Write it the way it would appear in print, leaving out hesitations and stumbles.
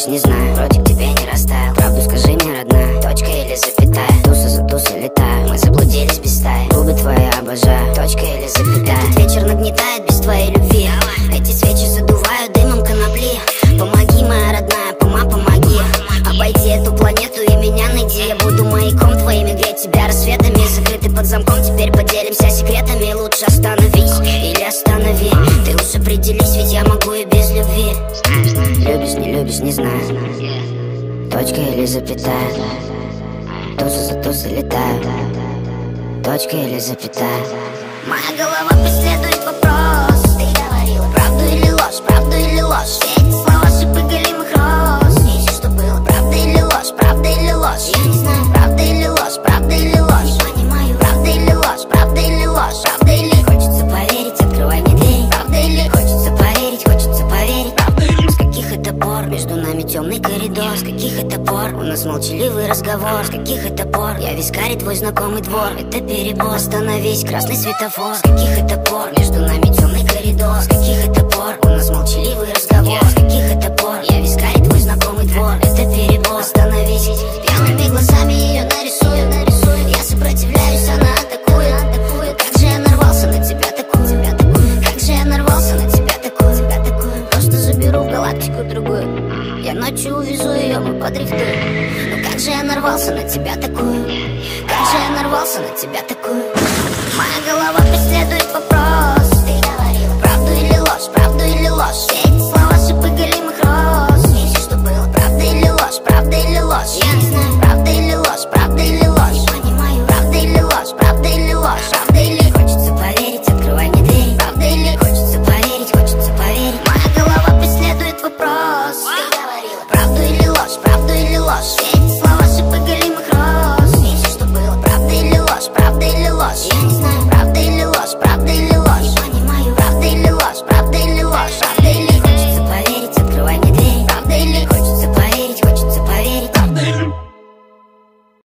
любишь, не знаю, вроде к тебе не растаял. Правду скажи мне, родная, точка или запятая? Туса за тусой летаю, мы заблудились без стаи. Губы твои обожаю, точка или запятая? Этот вечер нагнетает без твоей любви. Эти свечи задуваю дымом конопли. Помоги, моя родная, помоги. Обойди эту планету и меня найди. Я буду маяком твоим, греть тебя рассветами. Закрыты под замком, теперь поделимся секретами. Лучше остановись или останови. Ты уж определись, ведь я могу и без любви. Любишь, не любишь, не знаю, точка или запятая? Туса за тусой летаю, точка или запятая? Моя голова преследует вопрос. Ты говорила правду или ложь, правду или ложь? Все эти слова шипы голимых роз. И все, что было, правда или ложь, правда или ложь? Я не знаю, правда или ложь, правда или ложь? Не понимаю, правда или ложь, правда или ложь? Правда или хочется поверить, открывай мне дверь. Правда или хочется поверить, хочется поверить. Правда или с каких это пор между нами темный коридор? С каких это пор у нас молчаливый разговор? С каких это пор я вискарь твой знакомый двор? Это перебор, остановись, красный светофор. С каких это пор между нами темный коридор? С каких это пор у нас молчаливый разговор? С каких это пор я вискарь твой знакомый двор? Это перебор, остановись. Пьяными глазами ее нарисую. Я сопротивляюсь, она атакует. Как же я нарвался на тебя такую? Как же я нарвался на тебя такую? Просто заберу в галактику другую. Я ночью увезу ее, мы подрифтуем. Но как же я нарвался на тебя такую? Как же я нарвался на тебя такую?